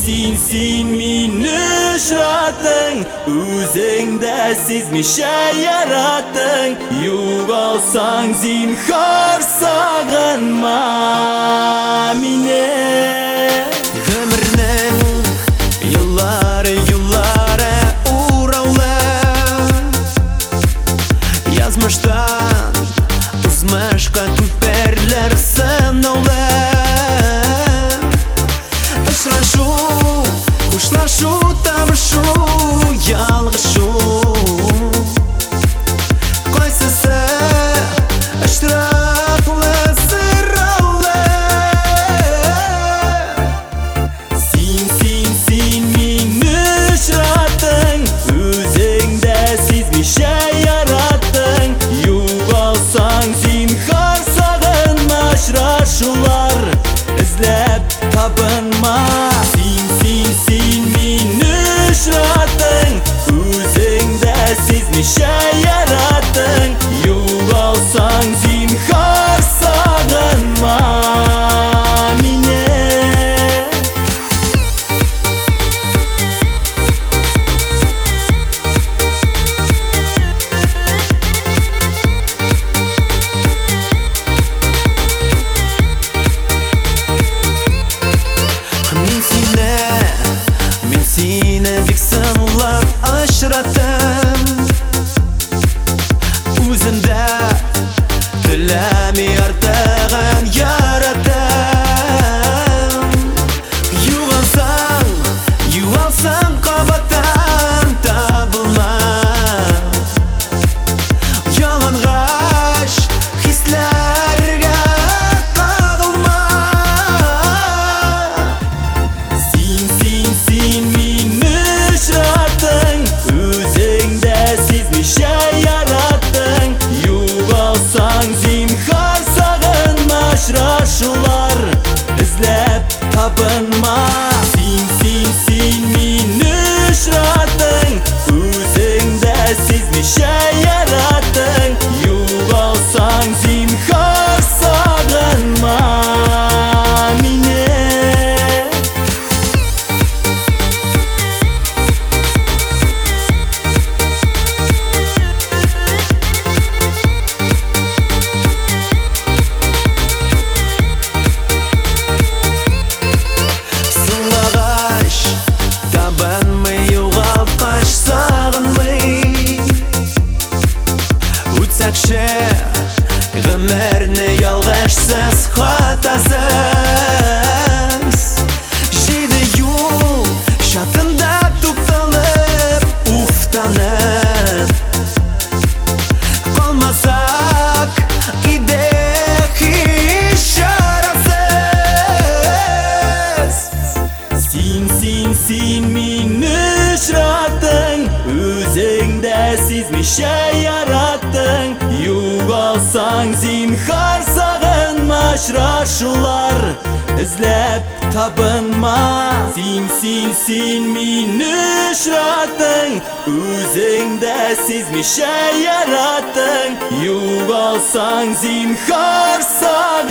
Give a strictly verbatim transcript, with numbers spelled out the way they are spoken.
sin sin minni şaratın Özüngde sizmişe yaratın Yuvalsan zinhar sağınma mine Ömrünün yılları yılları uğralı Yazmıştan uzmışka tüperler sınavlı Işraшу, kuşlaшу, табышу, ялғышу Қайсысы ыштыраплы сыралы Син, син, син мені ұшыратың Өзіңді сезмеше яраттың Юғалсаң зинхар сағынма Ышрашулар ізлеп табынма Син, син, син мені ұшыратың Өзіңді сезмеше яраттың Юғалсаң зинхар сағынма мені Мен сені бек сынлап ұшыраттым Өзімді тілемей артығын яраттым Юғалсаң, юғалсаң қабаттан табылма Яланғаш хислерге қағылма Син, син, син мені ұшыраттың Өзіңді сезмеше яраттың Юғалсаң зинхар сағынма Ышрашулар ізлеп табынма Син, син, син мені ұшыраттың Өзіңді сезмеше яраттың Юғалсаң зинхар сағынма мені Табынмай, юғалтқаш сағынмай Өтсәкші ғұмірні ялғашсыз қатасыз Жейді юл шатында тоқталып уфтанып Қалмасақ иде еш шарасыз Син, син, син мені ұшыраттың Өзіңді сезмеше яраттың Юғалсаң зинхар сағынма Ышрашулар ізлеп табынма Син, син, син мені ұшыраттың Өзіңді сезмеше яраттың Юғалсаң зинхар сағынма